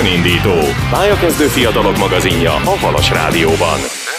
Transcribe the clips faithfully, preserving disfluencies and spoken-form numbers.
Önindító, pályakezdő fiatalok magazinja a Halas Rádióban.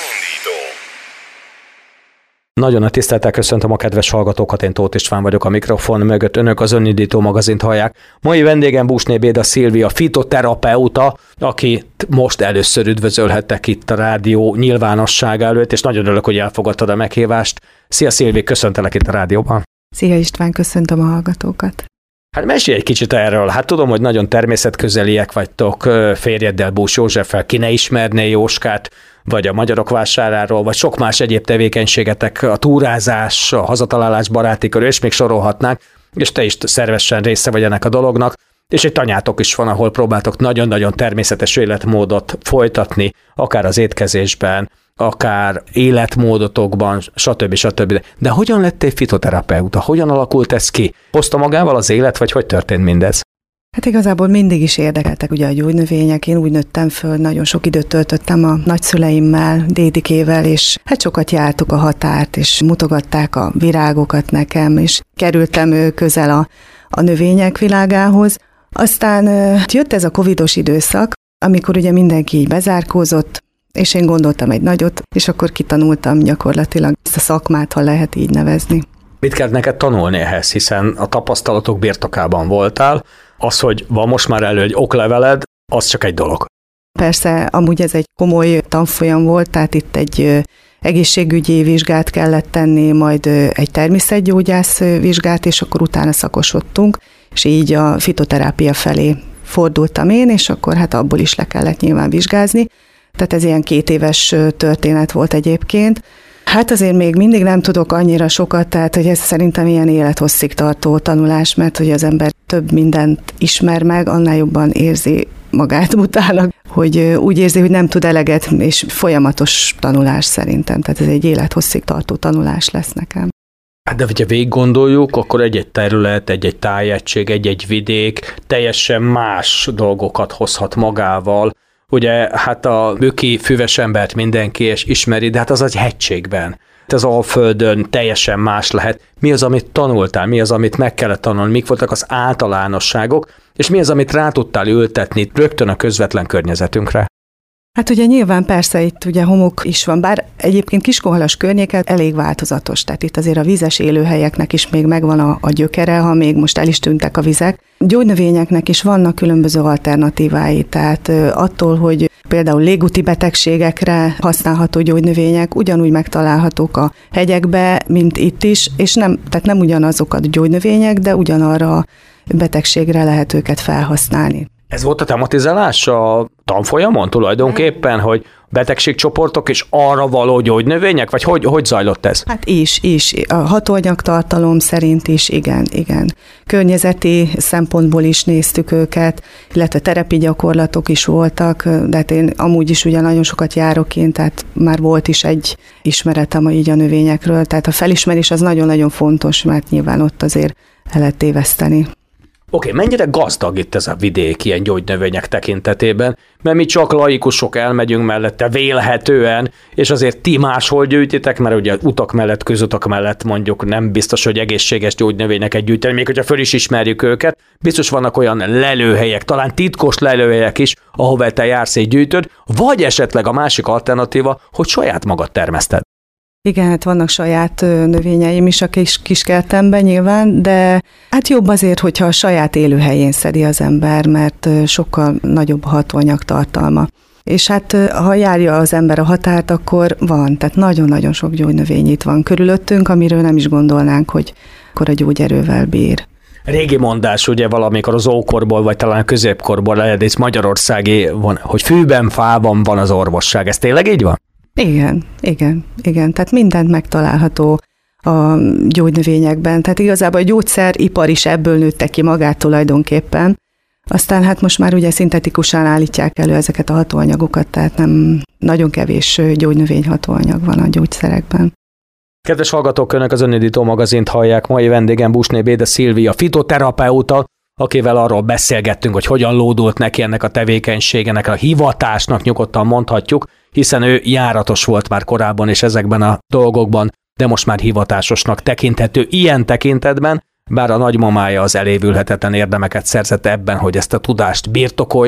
Nagyon a tisztelettel köszöntöm a kedves hallgatókat, én Tóth István vagyok a mikrofon mögött, önök az Önindító magazint hallják. Mai vendégem Busné Béda Szilvia, fitoterapeuta, akit most először üdvözölhettek itt a rádió nyilvánosság előtt, és nagyon örülök, hogy elfogadtad a meghívást. Szia Szilvi, köszöntelek itt a rádióban. Szia István, köszöntöm a hallgatókat. Hát mesélj egy kicsit erről. Hát tudom, hogy nagyon természetközeliek vagytok, férjeddel, Bús Józseffel, ki ne ismerné Jóskát, vagy a Magyarok vásáráról, vagy sok más egyéb tevékenységetek, a túrázás, a hazatalálás baráti körül, és még sorolhatnánk, és te is szervesen része vagy ennek a dolognak, és egy tanyátok is van, ahol próbáltok nagyon-nagyon természetes életmódot folytatni, akár az étkezésben, akár életmódotokban, stb. stb. De hogyan lettél fitoterapeuta? Hogyan alakult ez ki? Hozta magával az élet, vagy hogy történt mindez? Hát igazából mindig is érdekeltek ugye a gyógynövények, én úgy nőttem föl, nagyon sok időt töltöttem a nagyszüleimmel, dédikével, és hát sokat jártuk a határt, és mutogatták a virágokat nekem, és kerültem közel a, a növények világához. Aztán jött ez a covidos időszak, amikor ugye mindenki így bezárkózott, és én gondoltam egy nagyot, és akkor kitanultam gyakorlatilag ezt a szakmát, ha lehet így nevezni. Mit kell neked tanulni ehhez, hiszen a tapasztalatok birtokában voltál, az, hogy van most már elő egy okleveled, az csak egy dolog. Persze, amúgy ez egy komoly tanfolyam volt, tehát itt egy egészségügyi vizsgát kellett tenni, majd egy természetgyógyász vizsgát, és akkor utána szakosodtunk, és így a fitoterápia felé fordultam én, és akkor hát abból is le kellett nyilván vizsgázni. Tehát ez ilyen két éves történet volt egyébként. Hát azért még mindig nem tudok annyira sokat, tehát hogy ez szerintem ilyen élethosszig tartó tanulás, mert hogy az ember több mindent ismer meg, annál jobban érzi magát utána, hogy úgy érzi, hogy nem tud eleget, és folyamatos tanulás szerintem. Tehát ez egy élethosszig tartó tanulás lesz nekem. Hát de hogyha végig gondoljuk, akkor egy-egy terület, egy-egy tájegység, egy-egy vidék teljesen más dolgokat hozhat magával. Ugye hát a böki füves embert mindenki és ismeri, de hát az egy hegységben. Az Alföldön teljesen más lehet. Mi az, amit tanultál, mi az, amit meg kellett tanulni, mik voltak az általánosságok, és mi az, amit rá tudtál ültetni rögtön a közvetlen környezetünkre? Hát ugye nyilván persze itt ugye homok is van, bár egyébként Kiskohalas környéken elég változatos, tehát itt azért a vízes élőhelyeknek is még megvan a, a gyökere, ha még most el is tűntek a vizek. Gyógynövényeknek is vannak különböző alternatívái, tehát attól, hogy például légúti betegségekre használható gyógynövények ugyanúgy megtalálhatók a hegyekbe, mint itt is, és nem, tehát nem ugyanazok a gyógynövények, de ugyanarra a betegségre lehet őket felhasználni. Ez volt a tematizálás a tanfolyamon tulajdonképpen, hogy betegségcsoportok és arra való gyógynövények, vagy hogy, hogy zajlott ez? Hát is, is. A hatóanyagtartalom szerint is, igen, igen. Környezeti szempontból is néztük őket, illetve terepi gyakorlatok is voltak, de hát én amúgy is ugye nagyon sokat járok én, tehát már volt is egy ismeretem így a növényekről, tehát a felismerés az nagyon-nagyon fontos, mert nyilván ott azért el lehet téveszteni. Oké, okay, mennyire gazdag itt ez a vidék ilyen gyógynövények tekintetében, mert mi csak laikusok elmegyünk mellette vélhetően, és azért ti máshol gyűjtitek, mert ugye utak mellett, közutak mellett mondjuk nem biztos, hogy egészséges gyógynövényeket gyűjteni, még hogyha föl is ismerjük őket, biztos vannak olyan lelőhelyek, talán titkos lelőhelyek is, ahova te jársz és gyűjtöd, vagy esetleg a másik alternatíva, hogy saját magad termeszted. Igen, hát vannak saját növényeim is a kis kiskertemben nyilván, de hát jobb azért, hogyha a saját élőhelyén szedi az ember, mert sokkal nagyobb a hatóanyag tartalma. És hát ha járja az ember a határt, akkor van, tehát nagyon-nagyon sok gyógynövény itt van körülöttünk, amiről nem is gondolnánk, hogy akkor a gyógyerővel bír. Régi mondás, ugye valamikor az ókorból, vagy talán a középkorból eredész magyarországi van, hogy fűben, fában van az orvosság. Ez tényleg így van? Igen, igen, igen. Tehát mindent megtalálható a gyógynövényekben. Tehát igazából a gyógyszeripar is ebből nőtte ki magát tulajdonképpen. Aztán hát most már ugye szintetikusan állítják elő ezeket a hatóanyagokat, tehát nem nagyon kevés gyógynövény hatóanyag van a gyógyszerekben. Kedves hallgatók, önök az Önindító magazint hallják. Mai vendégem Busné Béda Szilvia, fitoterapeuta, akivel arról beszélgettünk, hogy hogyan lódult neki ennek a tevékenységenek, a hivatásnak nyugodtan mondhatjuk, hiszen ő járatos volt már korábban és ezekben a dolgokban, de most már hivatásosnak tekinthető ilyen tekintetben, bár a nagymamája az elévülhetetlen érdemeket szerzett ebben, hogy ezt a tudást birtokolja,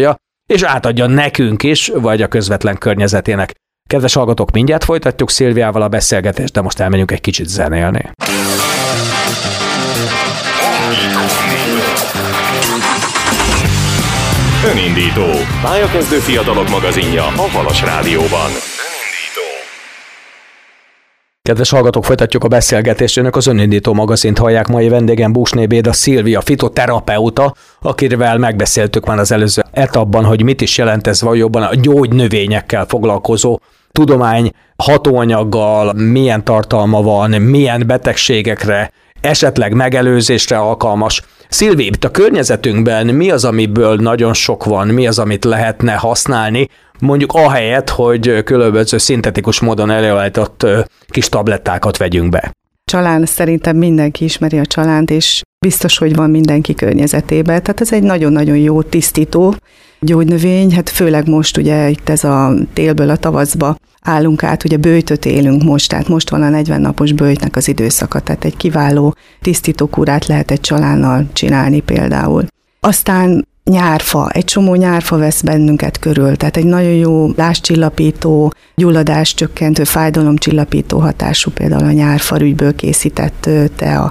és átadja nekünk is, vagy a közvetlen környezetének. Kedves hallgatók, mindjárt folytatjuk Szilviával a beszélgetést, de most elmegyünk egy kicsit zenélni. Önindító. Pályakezdő fiatalok magazinja a Halas Rádióban. Kedves hallgatók, folytatjuk a beszélgetést. Önök az Önindító magazint hallják. Mai vendégem Búsné Béda Szilvia, fitoterapeuta, akivel megbeszéltük már az előző etapban, hogy mit is jelent ez valójában a gyógynövényekkel foglalkozó tudomány, hatóanyaggal, milyen tartalma van, milyen betegségekre, esetleg megelőzésre alkalmas. Szilvi, itt a környezetünkben mi az, amiből nagyon sok van, mi az, amit lehetne használni, mondjuk ahelyett, hogy különböző szintetikus módon előállított kis tablettákat vegyünk be? Csalán, szerintem mindenki ismeri a csalánt, és biztos, hogy van mindenki környezetében. Tehát ez egy nagyon-nagyon jó tisztító gyógynövény, hát főleg most ugye itt ez a télből a tavaszba állunk át, ugye böjtöt élünk most, tehát most van a negyven napos böjtnek az időszaka, tehát egy kiváló tisztítókúrát lehet egy csalánnal csinálni például. Aztán nyárfa, egy csomó nyárfa vesz bennünket körül, tehát egy nagyon jó lázcsillapító, gyulladás csökkentő, fájdalomcsillapító hatású például a nyárfarügyből készített tea.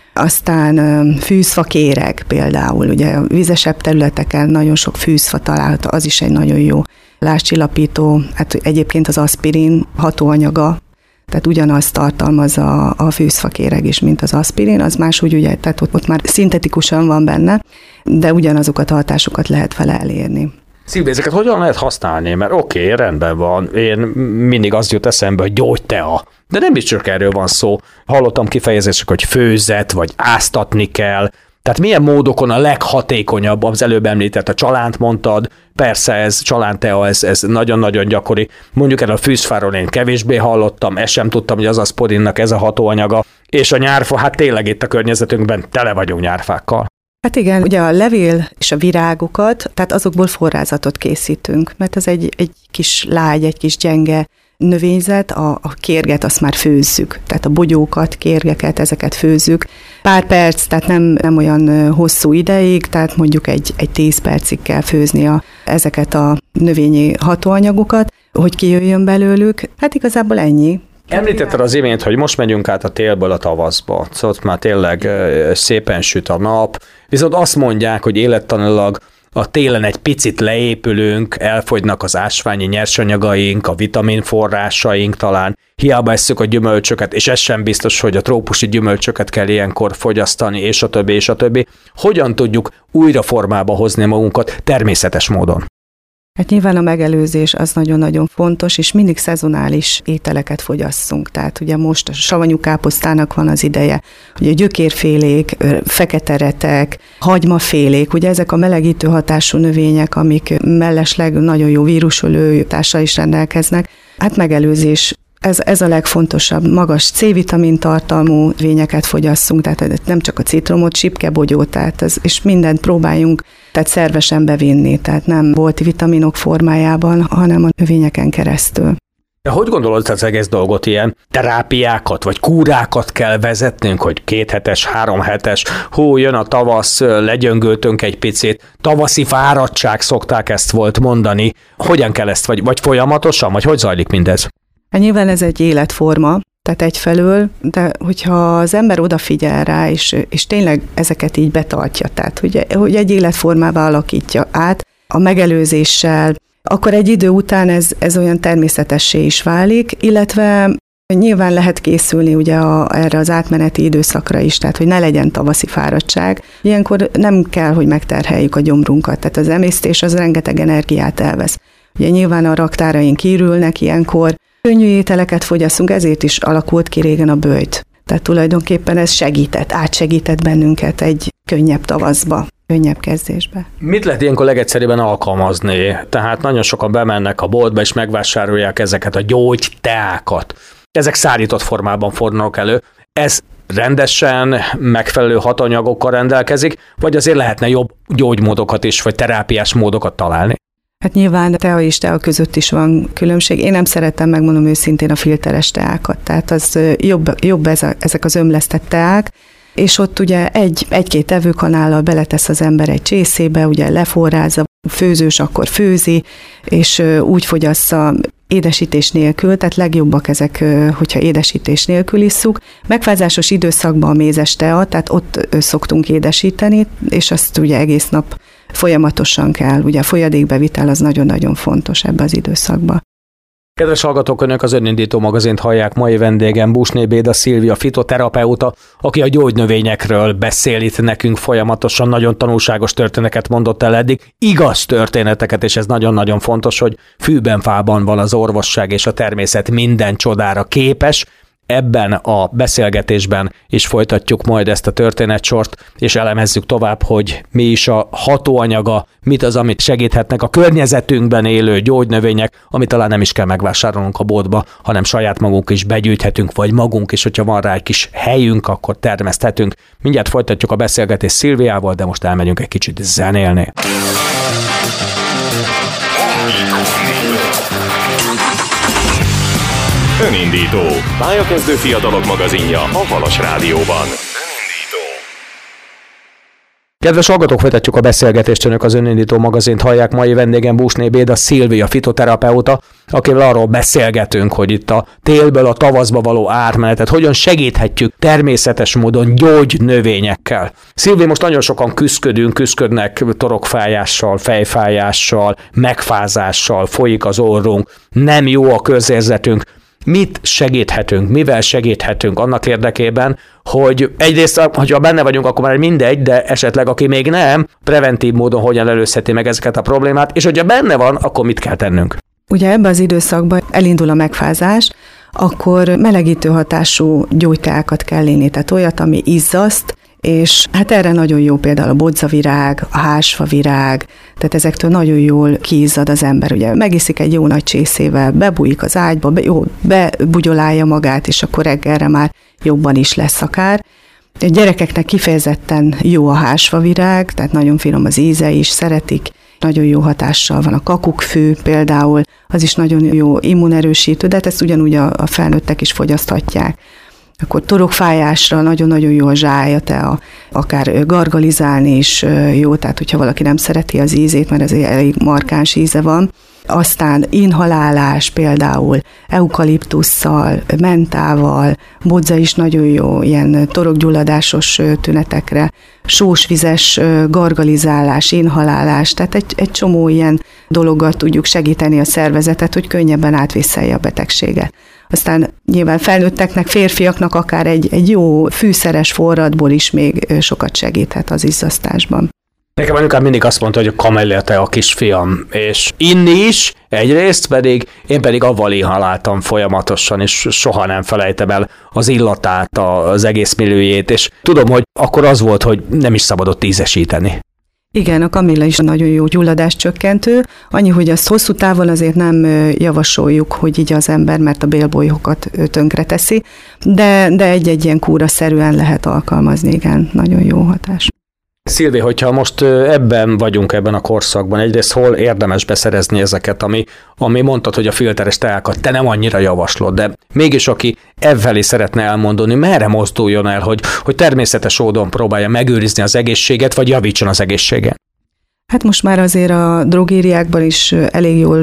Aztán fűzfakéreg például, ugye a vizesebb területeken nagyon sok fűzfa található, az is egy nagyon jó lázcsillapító, hát egyébként az aszpirin hatóanyaga, tehát ugyanazt tartalmaz a, a fűzfakéreg is, mint az aszpirin, az máshogy ugye, tehát ott, ott már szintetikusan van benne, de ugyanazokat a hatásokat lehet vele elérni. Szilvi, ezeket hogyan lehet használni? Mert oké, okay, rendben van, én mindig az jut eszembe, hogy gyógytea, de nem is csak erről van szó. Hallottam kifejezések, hogy főzet, vagy áztatni kell. Tehát milyen módokon a leghatékonyabb, az előbb említett, a csalánt mondtad, persze ez csalántea, ez, ez nagyon-nagyon gyakori. Mondjuk erről a fűzfáról én kevésbé hallottam, ezt sem tudtam, hogy az aszpirinnak ez a hatóanyaga. És a nyárfa, hát tényleg itt a környezetünkben tele vagyunk nyárfákkal. Hát igen, ugye a levél és a virágokat, tehát azokból forrázatot készítünk, mert ez egy, egy kis lágy, egy kis gyenge növényzet, a, a kérget azt már főzzük, tehát a bogyókat, kérgeket, ezeket főzzük. Pár perc, tehát nem, nem olyan hosszú ideig, tehát mondjuk egy, egy tíz percig kell főzni a, ezeket a növényi hatóanyagokat, hogy kijöjjön belőlük. Hát igazából ennyi. Említetted az imént, hogy most megyünk át a télből a tavaszba, szóval már tényleg szépen süt a nap, viszont azt mondják, hogy élettanilag a télen egy picit leépülünk, elfogynak az ásványi nyersanyagaink, a vitaminforrásaink talán, hiába esszük a gyümölcsöket, és ez sem biztos, hogy a trópusi gyümölcsöket kell ilyenkor fogyasztani, és a többi, és a többi. Hogyan tudjuk újra formába hozni magunkat természetes módon? Hát nyilván a megelőzés az nagyon-nagyon fontos, és mindig szezonális ételeket fogyasszunk. Tehát ugye most a savanyú káposztának van az ideje, ugye gyökérfélék, feketeretek, hagymafélék, ugye ezek a melegítő hatású növények, amik mellesleg nagyon jó vírusölő hatással is rendelkeznek. Hát megelőzés. Ez, ez a legfontosabb, magas C-vitamin tartalmú növényeket fogyasszunk, tehát nem csak a citromot, csipkebogyót, tehát ez, és mindent próbáljunk tehát szervesen bevinni, tehát nem multivitaminok formájában, hanem a növényeken keresztül. De hogy gondolod az egész dolgot, ilyen terápiákat, vagy kúrákat kell vezetnünk, hogy két hetes, három hetes, hú, jön a tavasz, legyöngöltünk egy picit, tavaszi fáradtság szokták ezt volt mondani. Hogyan kell ezt, vagy, vagy folyamatosan, vagy hogy zajlik mindez? Hát nyilván ez egy életforma, tehát egyfelől, de hogyha az ember odafigyel rá, és, és tényleg ezeket így betartja, tehát hogy, hogy egy életformává alakítja át a megelőzéssel, akkor egy idő után ez, ez olyan természetessé is válik, illetve nyilván lehet készülni ugye a, erre az átmeneti időszakra is, tehát hogy ne legyen tavaszi fáradtság. Ilyenkor nem kell, hogy megterheljük a gyomrunkat, tehát az emésztés az rengeteg energiát elvesz. Ugye nyilván a raktáraink kiürülnek ilyenkor, könnyű ételeket fogyasszunk, ezért is alakult ki régen a böjt. Tehát tulajdonképpen ez segített, átsegített bennünket egy könnyebb tavaszba, könnyebb kezdésbe. Mit lehet ilyenkor legegyszerűbben alkalmazni? Tehát nagyon sokan bemennek a boltba és megvásárolják ezeket a gyógyteákat. Ezek szárított formában fordulnak elő. Ez rendesen megfelelő hatanyagokkal rendelkezik, vagy azért lehetne jobb gyógymódokat is, vagy terápiás módokat találni? Hát nyilván tea és tea között is van különbség. Én nem szeretem, megmondom őszintén, a filteres teákat. Tehát az jobb, jobb ez a, ezek az ömlesztett teák, és ott ugye egy, egy-két evőkanállal beletesz az ember egy csészébe, ugye leforrázza, főzős, akkor főzi, és úgy fogyassza édesítés nélkül, tehát legjobbak ezek, hogyha édesítés nélkül isszuk. Megfázásos időszakban a mézes tea, tehát ott szoktunk édesíteni, és azt ugye egész nap folyamatosan kell. Ugye a folyadékbevitel az nagyon-nagyon fontos ebbe az időszakban. Kedves hallgatók, Önök az Önindító magazint hallják. Mai vendégem Busné Béda Szilvia, fitoterapeuta, aki a gyógynövényekről beszél itt nekünk folyamatosan, nagyon tanulságos történeteket mondott el eddig, igaz történeteket, és ez nagyon-nagyon fontos, hogy fűben fában van az orvosság, és a természet minden csodára képes. Ebben a beszélgetésben is folytatjuk majd ezt a történetsort, és elemezzük tovább, hogy mi is a hatóanyaga, mit az, amit segíthetnek a környezetünkben élő gyógynövények, amit talán nem is kell megvásárolnunk a boltba, hanem saját magunk is begyűjthetünk, vagy magunk is, hogyha van rá egy kis helyünk, akkor termeszthetünk. Mindjárt folytatjuk a beszélgetést Szilviával, de most elmegyünk egy kicsit zenélni. Önindító, pályakezdő fiatalok magazinja a Halas Rádióban. Kedves hallgatók, folytatjuk a beszélgetést, Önök az Önindító magazint hallják. Mai vendégem Busné Béda Szilvia, fitoterapeuta, akivel arról beszélgetünk, hogy itt a télből a tavaszba való átmenetet hogyan segíthetjük természetes módon gyógynövényekkel. Szilvi, most nagyon sokan küszködünk, küszködnek torokfájással, fejfájással, megfázással, folyik az orrunk, nem jó a közérzetünk. Mit segíthetünk, mivel segíthetünk annak érdekében, hogy egyrészt, hogyha benne vagyunk, akkor már mindegy, de esetleg aki még nem, preventív módon hogyan előzheti meg ezeket a problémát, és hogyha benne van, akkor mit kell tennünk? Ugye ebben az időszakban elindul a megfázás, akkor melegítő hatású gyógyteákat kell inni, tehát olyat, ami izzaszt, és hát erre nagyon jó például a bodzavirág, a hásfavirág, tehát ezektől nagyon jól kiizzad az ember. Ugye megiszik egy jó nagy csészével, bebújik az ágyba, be, jó, bebugyolálja magát, és akkor reggelre már jobban is lesz akár. A gyerekeknek kifejezetten jó a hásfavirág, tehát nagyon finom az íze is, szeretik, nagyon jó hatással van a kakukkfű például, az is nagyon jó immunerősítő, de hát ezt ugyanúgy a, a felnőttek is fogyaszthatják. Akkor torokfájásra nagyon-nagyon jó a zsájatea, akár gargalizálni is jó, tehát hogyha valaki nem szereti az ízét, mert ez elég markáns íze van. Aztán inhalálás például eukaliptusszal, mentával, bodza is nagyon jó ilyen torokgyulladásos tünetekre, sósvizes gargalizálás, inhalálás, tehát egy, egy csomó ilyen dologgal tudjuk segíteni a szervezetet, hogy könnyebben átvészelje a betegséget. Aztán nyilván felnőtteknek, férfiaknak akár egy, egy jó fűszeres forradból is még sokat segíthet az izzasztásban. Nekem anyukám mindig azt mondta, hogy a kamellia te a kisfiam, és inni is, egyrészt pedig, én pedig avval inhaláltam folyamatosan, és soha nem felejtem el az illatát, az egész milliójét, és tudom, hogy akkor az volt, hogy nem is szabadott ízesíteni. Igen, a kamilla is nagyon jó gyulladáscsökkentő, annyi, hogy azt hosszú távon azért nem javasoljuk, hogy így az ember, mert a bélbolyhokat tönkre teszi, de, de egy-egy ilyen kúraszerűen lehet alkalmazni, igen, nagyon jó hatás. Szilvi, hogyha most ebben vagyunk, ebben a korszakban, egyrészt hol érdemes beszerezni ezeket, ami, ami mondtad, hogy a filteres teákat te nem annyira javaslod, de mégis aki evvelé szeretne elmondani, merre mozduljon el, hogy, hogy természetes módon próbálja megőrizni az egészséget, vagy javítson az egészségen? Hát most már azért a drogériákban is elég jól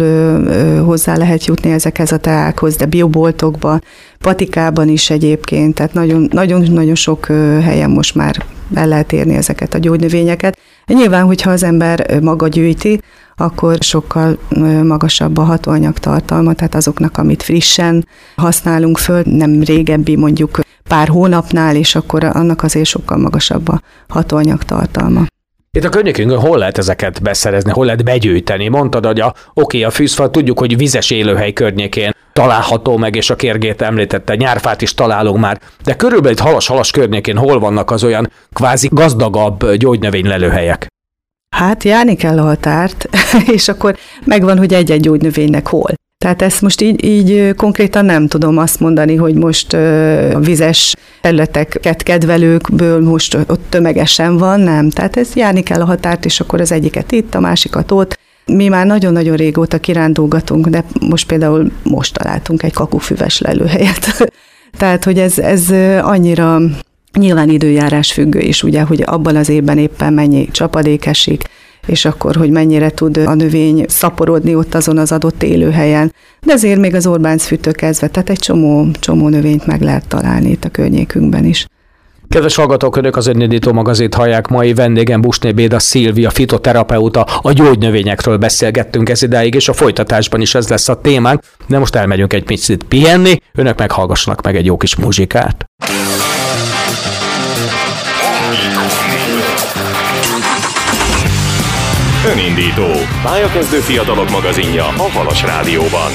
hozzá lehet jutni ezekhez a teákhoz, de bioboltokban, patikában is egyébként, tehát nagyon-nagyon sok helyen most már el lehet érni ezeket a gyógynövényeket. Nyilván, hogyha az ember maga gyűjti, akkor sokkal magasabb a hatóanyag tartalma, tehát azoknak, amit frissen használunk föl, nem régebbi mondjuk pár hónapnál, és akkor annak azért sokkal magasabb a hatóanyag tartalma. Itt a környékünkön hol lehet ezeket beszerezni, hol lehet begyűjteni? Mondtad, hogy a, oké, a fűzfa, tudjuk, hogy vizes élőhely környékén található meg, és a kérgét említette, nyárfát is találunk már, de körülbelül itt Halas-Halas környékén hol vannak az olyan kvázi gazdagabb gyógynövénylelőhelyek? Hát járni kell a határt, és akkor megvan, hogy egy-egy gyógynövénynek hol. Tehát ezt most így, így konkrétan nem tudom azt mondani, hogy most a vizes területeket kedvelőkből most ott tömegesen van, nem. Tehát ez járni kell a határt, és akkor az egyiket itt, a másikat ott. Mi már nagyon-nagyon régóta kirándulgatunk, de most például most találtunk egy kakukkfüves lelőhelyet. Tehát, hogy ez, ez annyira nyilván időjárás függő is, ugye, hogy abban az évben éppen mennyi csapadék esik, és akkor, hogy mennyire tud a növény szaporodni ott azon az adott élőhelyen. De azért még az Orbáncfűtől kezdve, tehát egy csomó, csomó növényt meg lehet találni itt a környékünkben is. Kedves hallgatók, Önök az Önindító magazint hallják. Mai vendégem Busné Béda Szilvia, fitoterapeuta. A gyógynövényekről beszélgettünk ez idáig, és a folytatásban is ez lesz a témánk. De most elmegyünk egy picit pihenni, Önök meghallgassanak meg egy jó kis muzsikát. Önindító. Pályakezdő fiatalok magazinja a Halas Rádióban.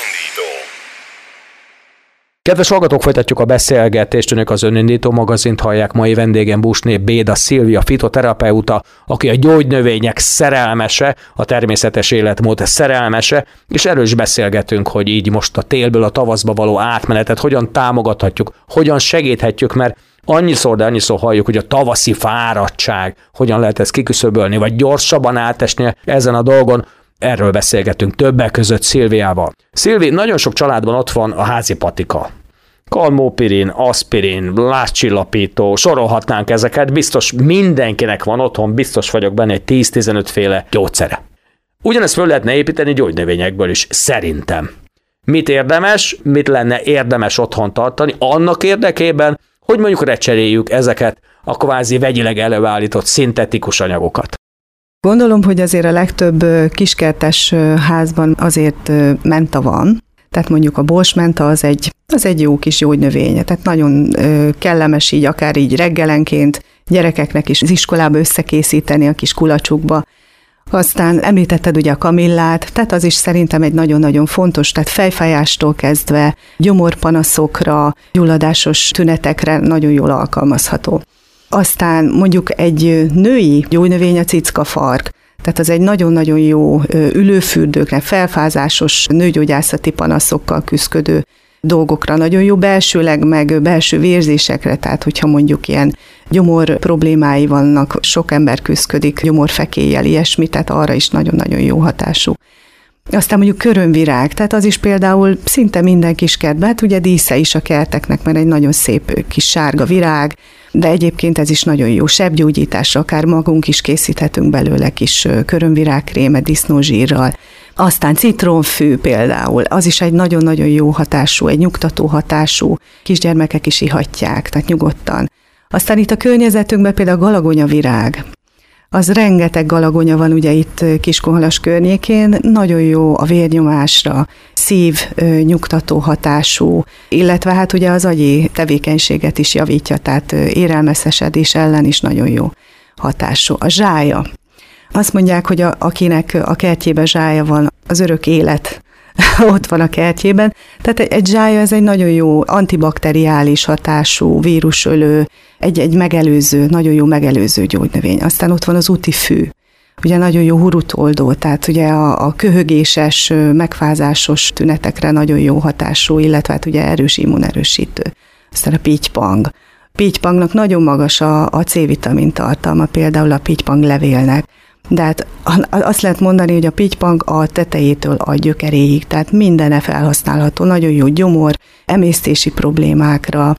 Kedves hallgatók, folytatjuk a beszélgetést. Önök az Önindító magazint hallják. Mai vendégem Busné Béda Szilvia, fitoterapeuta, aki a gyógynövények szerelmese, a természetes életmód szerelmese, és erről is beszélgetünk, hogy így most a télből a tavaszba való átmenetet hogyan támogathatjuk, hogyan segíthetjük, mert annyiszor, de annyiszor halljuk, hogy a tavaszi fáradtság, hogyan lehet ezt kiküszöbölni, vagy gyorsabban átesni ezen a dolgon. Erről beszélgetünk többek között Szilviával. Szilvi, nagyon sok családban ott van a házi patika. Kalmópirin, aspirin, lázcsillapító, sorolhatnánk ezeket, biztos mindenkinek van otthon, biztos vagyok benne egy tíz-tizenöt féle gyógyszere. Ugyanezt föl lehetne építeni gyógynövényekből is, szerintem. Mit érdemes, mit lenne érdemes otthon tartani annak érdekében, hogy mondjuk recseréljük ezeket a kvázi vegyileg előállított szintetikus anyagokat. Gondolom, hogy azért a legtöbb kiskertes házban azért menta van, tehát mondjuk a borsmenta az egy, az egy jó kis gyógynövény, tehát nagyon kellemes így, akár így reggelenként gyerekeknek is az iskolába összekészíteni a kis kulacsukba. Aztán említetted ugye a kamillát, tehát az is szerintem egy nagyon-nagyon fontos, tehát fejfájástól kezdve gyomorpanaszokra, gyulladásos tünetekre nagyon jól alkalmazható. Aztán mondjuk egy női gyógynövény a cickafark, tehát az egy nagyon-nagyon jó ülőfürdőkre, felfázásos nőgyógyászati panaszokkal küzdködő dolgokra, nagyon jó belsőleg, meg belső vérzésekre, tehát hogyha mondjuk ilyen gyomor problémái vannak, sok ember küzdködik gyomorfekéllyel, ilyesmi, tehát arra is nagyon-nagyon jó hatású. Aztán mondjuk körömvirág, tehát az is például szinte minden kis kertben, hát ugye dísze is a kerteknek, mert egy nagyon szép kis sárga virág, de egyébként ez is nagyon jó sebgyógyításra, akár magunk is készíthetünk belőle kis körömvirágkrémet disznózsírral. Aztán citronfű például, az is egy nagyon-nagyon jó hatású, egy nyugtató hatású, kisgyermekek is ihatják, tehát nyugodtan. Aztán itt a környezetünkben például a galagonyavirág. Az rengeteg galagonya van ugye itt Kiskunhalas környékén, nagyon jó a vérnyomásra, szív nyugtató hatású, illetve hát ugye az agyi tevékenységet is javítja, tehát érelmeszesedés ellen is nagyon jó hatású. A zsája. Azt mondják, hogy a, akinek a kertjében zsája van, az örök élet ott van a kertjében. Tehát egy, egy zsája, ez egy nagyon jó antibakteriális hatású, vírusölő, egy, egy megelőző, nagyon jó megelőző gyógynövény. Aztán ott van az utifű, ugye nagyon jó hurutoldó, tehát ugye a, a köhögéses, megfázásos tünetekre nagyon jó hatású, illetve hát ugye erős immunerősítő. Aztán a pittypang. Pittypangnak nagyon magas a, a C-vitamin tartalma, például a pittypang levélnek. De hát azt lehet mondani, hogy a pittypang a tetejétől a gyökeréig, tehát mindenre felhasználható, nagyon jó gyomor, emésztési problémákra,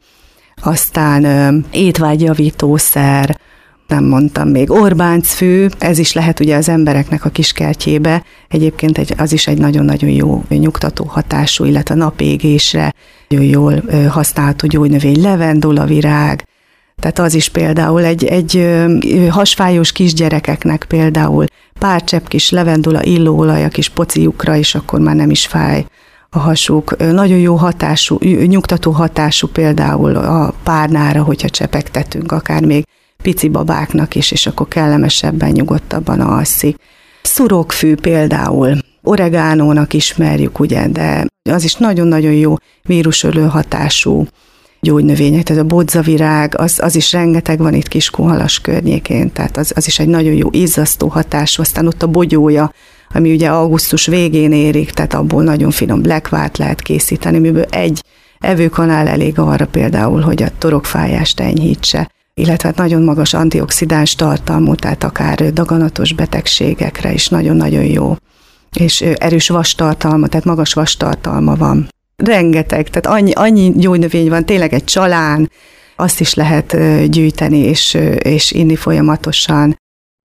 aztán ö, étvágyjavítószer, nem mondtam még, Orbáncfű, ez is lehet ugye az embereknek a kiskertjébe, egyébként egy, az is egy nagyon-nagyon jó nyugtató hatású, illetve napégésre nagyon jól használható gyógynövény, levendulavirág, tehát az is például egy, egy hasfájós kisgyerekeknek például pár csepp kis levendula illóolaj a kis pociukra, és akkor már nem is fáj a hasuk. Nagyon jó hatású, nyugtató hatású például a párnára, hogyha csepegtetünk, akár még pici babáknak is, és akkor kellemesebben, nyugodtabban alszik. Szurokfű például, oregánónak ismerjük, ugye, de az is nagyon-nagyon jó vírusölő hatású gyógynövények, tehát a bodzavirág, az, az is rengeteg van itt Kiskunhalas környékén, tehát az, az is egy nagyon jó izzasztó hatású, aztán ott a bogyója, ami ugye augusztus végén érik, tehát abból nagyon finom blackvárt lehet készíteni, amiből egy evőkanál elég arra például, hogy a torokfájást enyhítse, illetve hát nagyon magas antioxidáns tartalmú, tehát akár daganatos betegségekre is nagyon-nagyon jó, és erős vastartalma, tehát magas vastartalma van. Rengeteg, tehát annyi, annyi gyógynövény van, tényleg egy csalán, azt is lehet gyűjteni és, és inni folyamatosan.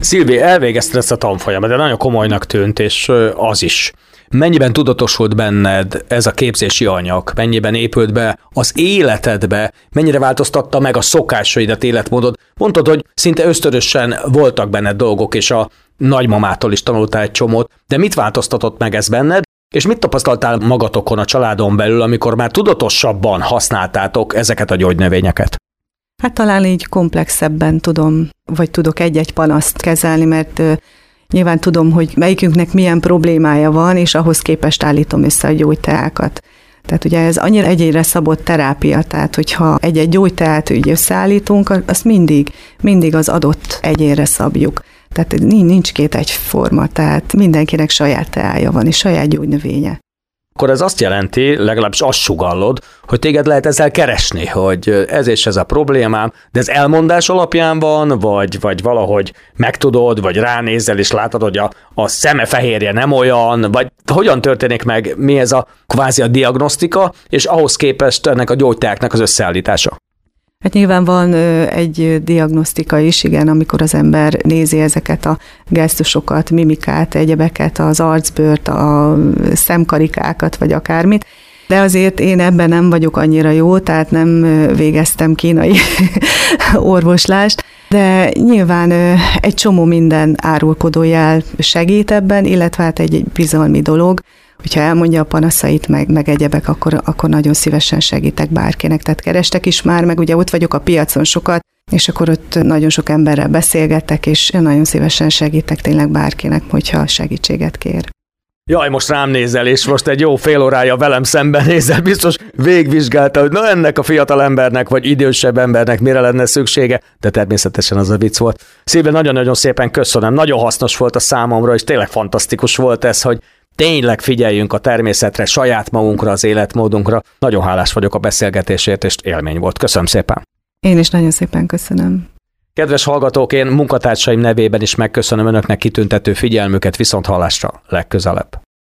Szilvi, elvégezted ezt a tanfolyamat, de nagyon komolynak tűnt, és az is. Mennyiben tudatosult benned ez a képzési anyag? Mennyiben épült be az életedbe? Mennyire változtatta meg a szokásaidat, életmódod? Mondtad, hogy szinte ösztönösen voltak benned dolgok, és a nagymamától is tanultál egy csomót, de mit változtatott meg ez benned? És mit tapasztaltál magatokon a családon belül, amikor már tudatosabban használtátok ezeket a gyógynövényeket? Hát talán így komplexebben tudom, vagy tudok egy-egy panaszt kezelni, mert nyilván tudom, hogy melyikünknek milyen problémája van, és ahhoz képest állítom össze a gyógyteákat. Tehát ugye ez annyira egyénre szabott terápia, tehát hogyha egy-egy gyógyteát úgy összeállítunk, azt mindig, mindig az adott egyénre szabjuk. Tehát nincs két egyforma, tehát mindenkinek saját teája van, és saját gyógynövénye. Akkor ez azt jelenti, legalábbis azt sugallod, hogy téged lehet ezzel keresni, hogy ez és ez a problémám, de ez elmondás alapján van, vagy, vagy valahogy megtudod, vagy ránézel, és látod, hogy a, a szeme fehérje nem olyan, vagy hogyan történik meg, mi ez a kvázi a diagnosztika, és ahhoz képest ennek a gyógyteáknak az összeállítása? Hát nyilván van egy diagnosztika is, igen, amikor az ember nézi ezeket a gesztusokat, mimikát, egyebeket, az arcbőrt, a szemkarikákat, vagy akármit, de azért én ebben nem vagyok annyira jó, tehát nem végeztem kínai orvoslást, de nyilván egy csomó minden árulkodójel segít ebben, illetve hát egy bizalmi dolog, hogyha elmondja a panaszait, meg, meg egyebek, akkor, akkor nagyon szívesen segítek bárkinek. Tehát kerestek is már, meg ugye ott vagyok a piacon sokat, és akkor ott nagyon sok emberrel beszélgetek, és én nagyon szívesen segítek tényleg bárkinek, hogyha segítséget kér. Jaj, most rám nézel, és most egy jó fél órája velem szemben nézel, biztos végvizsgálta, hogy na ennek a fiatal embernek, vagy idősebb embernek mire lenne szüksége, de természetesen az a vicc volt. Szilvi, nagyon-nagyon szépen köszönöm, nagyon hasznos volt a számomra, és tényleg fantasztikus volt ez, hogy tényleg figyeljünk a természetre, saját magunkra, az életmódunkra. Nagyon hálás vagyok a beszélgetésért, és élmény volt. Köszönöm szépen. Én is nagyon szépen köszönöm. Kedves hallgatók, én munkatársaim nevében is megköszönöm önöknek kitüntető figyelmüket, viszont hallásra legközelebb.